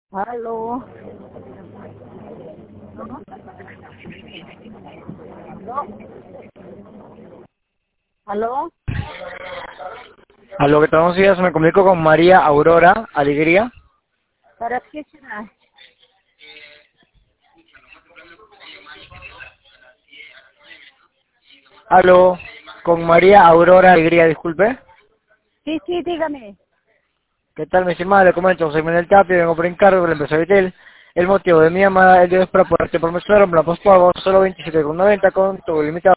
Aló. Aló. A lo que todos los días me comunico con María Aurora Alegría. ¿Para qué será? Aló, con María Aurora Alegría, disculpe. Sí, sí, dígame. ¿Qué tal, mi estimada? Le comento, soy Manuel Tapia, vengo por encargo de la empresa Vitel. El motivo de mi llamada el día es para poderte promocionar un plan postpago solo 27,90 con todo limitado.